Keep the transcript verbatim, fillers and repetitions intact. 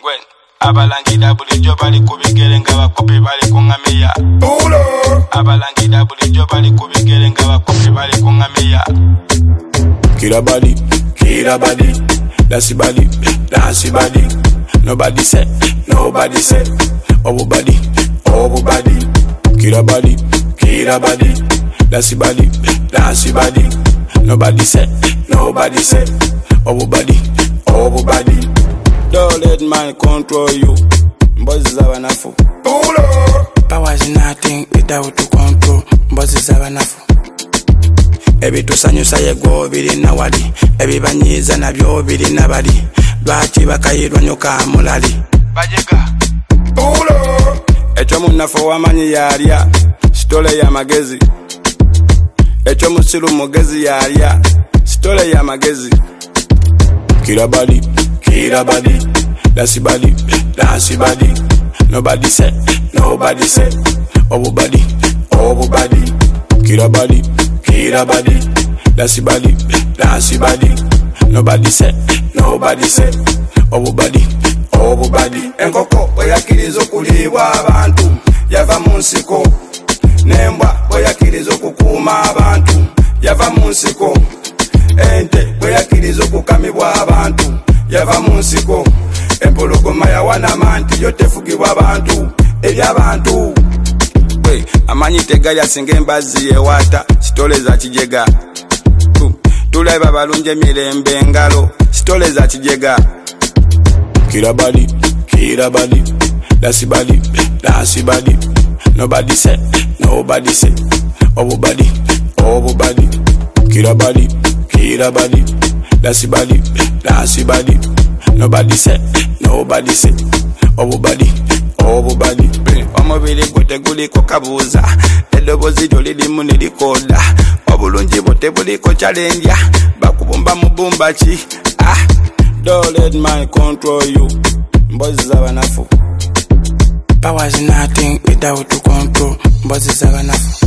Gwen, abalangida bulijjo bali kubigere nga bakopi bali kungamiya. Abalangida bulijjo bali kubigere nga bakopi bali kungamiya. Kira body, kira body, that's the body, that's the body. Nobody said, nobody said, oh body, oh body. Kira body, kira body, that's the body, that's the body. Nobody said, nobody said, oh body, oh body. Don't let man control you. Bosses have enough. Power is nothing without to control. Bosses have enough. Ebitusanyusa yego biri nawali, ebibanyiza nabyo biri nabali. Lwaki bakayirwa nyoka mulali bajega ekyo munnaffe wamanyi yalya sitole ya magezi, ekyo musiru mugezi yalya sitole ya magezi. Kira body, kira body, that's body, that's body. Nobody said, nobody said, oh body, oh body. Kira body, kira body, that's body, that's body. Nobody said, nobody said, oh body, oh body. Enkoko bweyakiriza okulibwa abantu yava mu nsiko, nembwa bweyakiriza okukuuma abantu yava mu nsiko, ente bweyakiriza okukamibwa abantu yava mu nsiko, empologoma yawanama nti yo tefugibwa abantu eby'abantu. Amanyi tegalya singa embazzi yewaata sitole za kijega. Tulaba balunje emirembe engalo sitole za kijega. Kira body, kira body, that's body, that's body. Nobody said, nobody said, oh body, oh body. Kira body, kira body, that's body, that's body. Nobody said, nobody said, oh body, oh body. Omubiri gwe teguliko kabuuza, eddoboozi lyo lirimu ne likoda, obulungi bwo tebuliko challenge, bakubumba mu bumba ki. Ah, don't let man control you. Mbozi z'abanafu. Power is nothing without to control. Mbozi z'abanafu.